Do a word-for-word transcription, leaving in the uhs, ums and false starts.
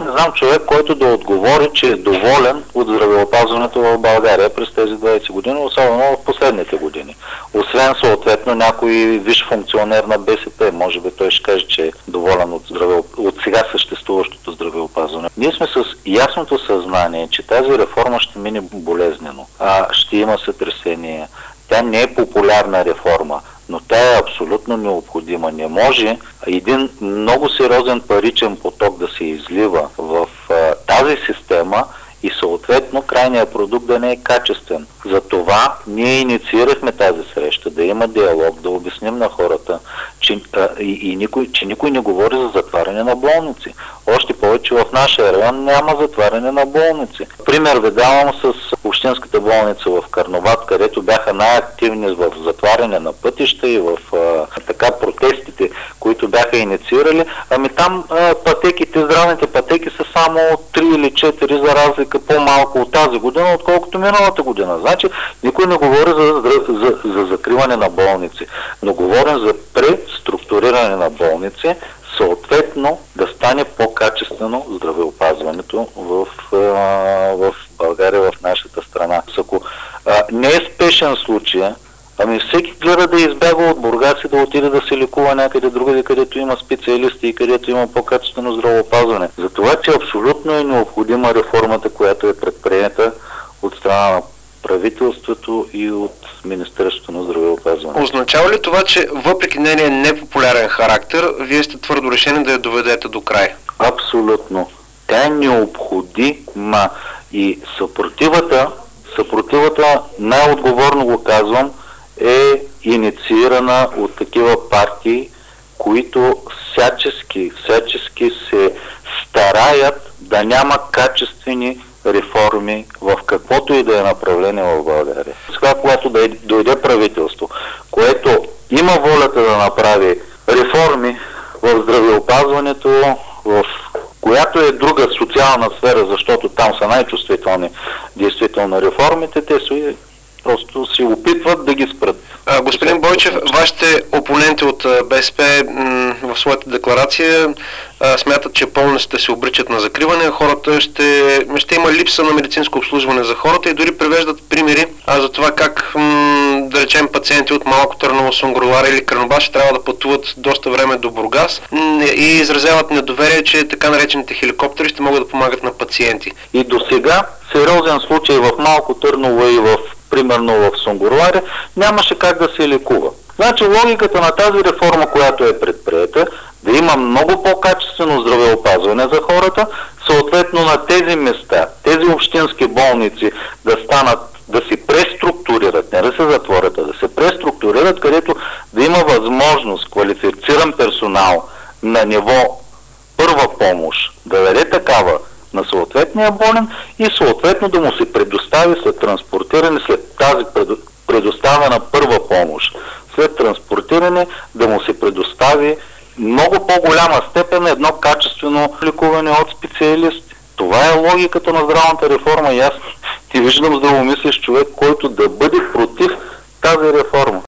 не знам човек, който да отговори, че е доволен от здравеопазването в България през тези двайсет години, особено в последните години. Освен съответно някой висш функционер на БСП, може би той ще каже, че е доволен от, здраве... от сега съществуващото здравеопазване. Ние сме с ясното съзнание, че тази реформа ще мине болезнено, а ще има сътресение. Тя не е популярна реформа, но тя е абсолютно необходима. Не може един много сериозен паричен поток да се излива в а, тази система и съответно крайният продукт да не е качествен. Затова ние инициирахме тази среща, да има диалог, да обясним на хората, че, а, и, и никой, че никой не говори за затваряне на болници. Още повече в нашия район няма затваряне на болници. Пример ви давам с общинската болница в Карнобат, където бяха най-активни в затваряне на пътища и в а, така протестите, които бяха инициирали. Ами там а, пътеките, здравните пътеки са само три или четири за разлика по-малко от тази година, отколкото миналата година. Значи никой не говори за, за, за, за закриване на болници, но говорим за преструктуриране на болници, съответно да стане по-качествено здравеопазването в, в България, в нашата страна. Ако а, не е спешен случай, ами всеки гледа да избяга от Бургас и да отиде да се лекува някъде другаде, където има специалисти и където има по-качествено здравеопазване. Затова, че абсолютно е необходима реформата, която е предприета от страна на правителството и от Министерството на здравеопазване. Означава ли това, че въпреки нейния непопулярен характер, вие сте твърдо решени да я доведете до край? Абсолютно. Тя е необходима и съпротивата, съпротивата, най-отговорно го казвам, е инициирана от такива партии, които всячески, всячески се стараят да няма качествени реформи в каквото и да е направление в България. Сега, когато дойде правителство, което има волята да направи реформи в здравеопазването, в която е друга социална сфера, защото там са най-чувствителни действително реформите, те са просто си опитват да ги спрат. А, господин Бойчев, вашите опоненти от БСП в своята декларация а, смятат, че болниците се обричат на закриване, хората ще, ще има липса на медицинско обслужване за хората и дори привеждат примери а, за това как, м, да речем, пациенти от Малко Търново, Сунгурларе или Карнобат ще трябва да пътуват доста време до Бургас м, и изразяват недоверие, че така наречените хеликоптери ще могат да помагат на пациенти. И до сега сериозен случай в Малко Търново и в примерно в Сунгурларе, нямаше как да се лекува. Значи логиката на тази реформа, която е предприета, да има много по-качествено здравеопазване за хората, съответно на тези места, тези общински болници да станат, да се преструктурират, не да се затворят, а да се преструктурират, където да има възможност квалифициран персонал на ниво първа помощ, да даде такава на съответния болен и съответно да му се предостави след транспортиране, след тази предоставена първа помощ, след транспортиране да му се предостави много по-голяма степен едно качествено лекуване от специалисти. Това е логиката на здравната реформа и аз ти виждам здравомислещ човек, който да бъде против тази реформа.